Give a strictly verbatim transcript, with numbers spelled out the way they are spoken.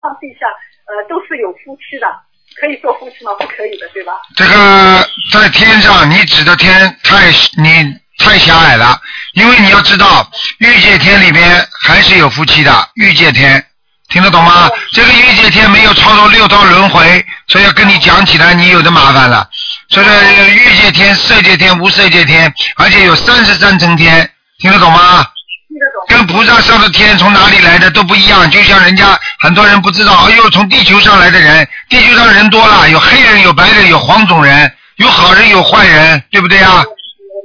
地上呃都是有夫妻的，可以做夫妻吗？不可以的，对吧？ 这个在天上，你指的天太你太狭隘了，因为你要知道，欲界天里边还是有夫妻的，欲界天。听得懂吗？这个欲界天没有超过六道轮回，所以要跟你讲起来，你有的麻烦了。所以欲界天、色界天、无色界天，而且有三十三层天，听得懂吗？ 听得懂。 跟菩萨上的天从哪里来的都不一样，就像人家很多人不知道，哎呦，从地球上来的人，地球上人多了，有黑人、有白人、有黄种人，有好人有坏人，对不对啊？